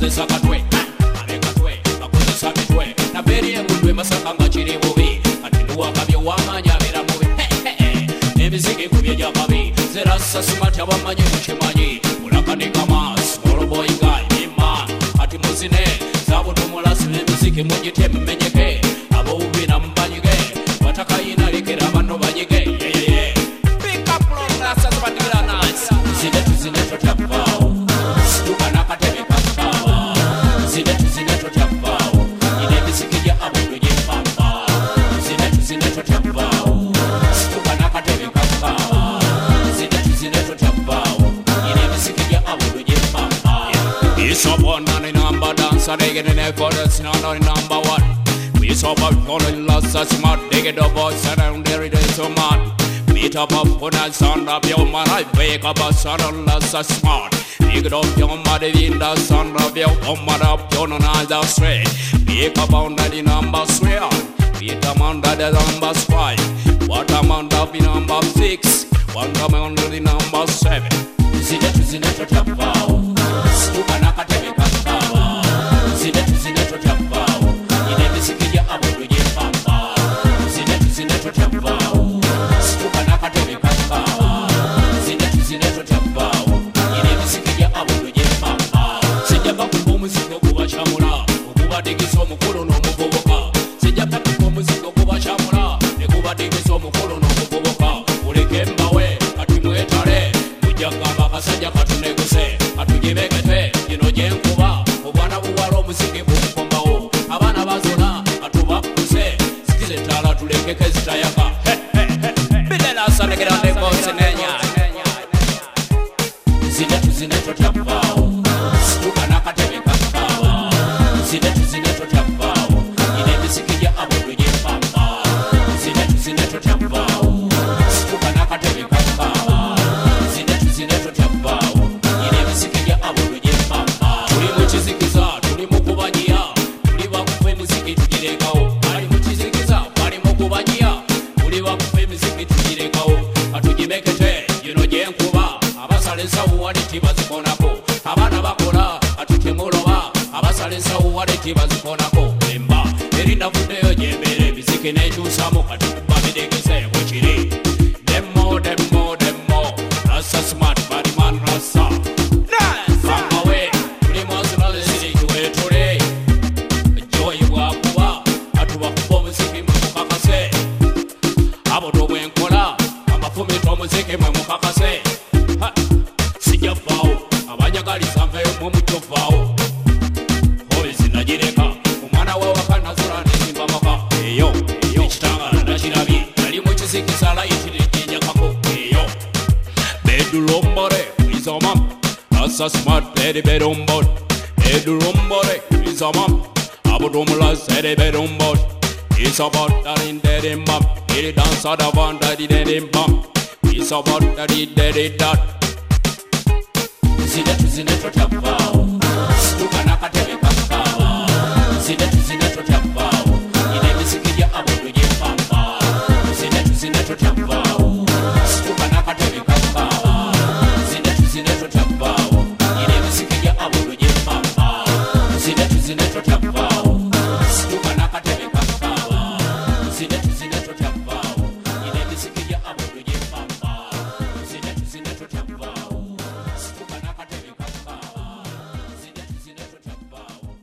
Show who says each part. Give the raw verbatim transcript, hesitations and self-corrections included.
Speaker 1: bakozesa katwe abekatwe bakozesa mitwe naberi engudwe masaka nga kiri bubi ati nuwakabye wamanya abera mubi emiziki kubye gyakabi zerasa simati abamanyi mukimanyi mulakanika mas moloboy guy ima ati muzine zabutumulasi emiziki mugite mmenyeke aboubi na mbanyige watakayina lekera bano banyige yeyeye pick up rasa zibatira nice zide tuzine totapao dukana katebe kakao zide tuzine totapao ine emiziki ya abudu jepamba zide tuzine totapao dukana katebe kakao zide tuzine totapao ine emiziki ya abudu jepamba it's up on the number dancer they get an effort that's not on number one. We saw about calling lots of smart, they get the boys around there, it is so mad. Meet up up on a sound of your man, I wake up a son of lots of smart. Pick it up your mother in the sound of your woman up, you're on either straight. Pick up on the number three, pick up under the number five. What I'm under the number six, one come under the number seven. Zine to zine to tap out, Stukana katebe kakao. Zine to zine to tap out, ine misiki ya abudu jepamba. Zine to zine to tap out, Stukana katebe kakao. Zine to zine to tap out, ine misiki ya abudu jepamba. Sijaba kumbo muziko kuba chamula, ukuba digiso mukulu no muvubuka. Sijaba kumbo muziko kuba chamula, nekuba digiso mukulu no muvubuka. Uleke mbawe, ati mwetale, ujagamba kasajja katuneguse, atujibekete, jino jenkuba, obwana buwala omuziki bumukombawo. Abaana bazona, atubakuse, sikize tala tulekeke zitayaka. Bidela sanegera negosi nenya. Zine tuzine totapao, Stukana katebe kakao. Zine tuzine totapao, ine misiki ya abudu jepamba. Zine tuzine totapao, Stukana katebe kakao. Zine tuzine totapao, ine misiki ya abudu jepamba. Tuli mukizikiza, tuli mukubanyia, tuli bakufa emiziki tugirekawo. Ali mukizikiza, bali mukubanyia, tuli bakufa emiziki tugirekawo. Atugimekete, yino jenkuba, abasala ensawo wali tibazikonako. Abaana bakola, atutemuloba, abasala ensawo wali tibazikonako. Emba, eri navuddeyo gyembere, emiziki nekyusamu kati kuba bidegese bwekiri. Demo, demo, demo, rasa smart, bad man rasa. Fanga we, tuli mwazula ziri tuwetule. Joy bwakuba, atubakuba omuziki mwe mukakase. Abodo bwenkola, amafumito omuziki mwe mukakase. Sijafao, abanyagaliza nveyo mwe mutofao. Hoy zinagireka, omwana we wakana zura nezimba maka. Eyo, eyo, ekitangala nakirabi, nali mukizikisa layitire jenjakako. Eyo, bedulombore, izomam, asa smart bedi bedumbot. Bedulombore, izomam, abudumula sede bedumbot. It's about that in dead in bum, it dance out of one that it in bum. It's about that it dead it that. Zine tuzine totapao, Stukana katebe kakao. Zine tuzine totapao, ine misiki ya abudu jepamba. Zine tuzine totapao, Stukana katebe kakao. Zine tuzine totapao, ine misiki ya abudu jepamba. Zine tuzine totapao.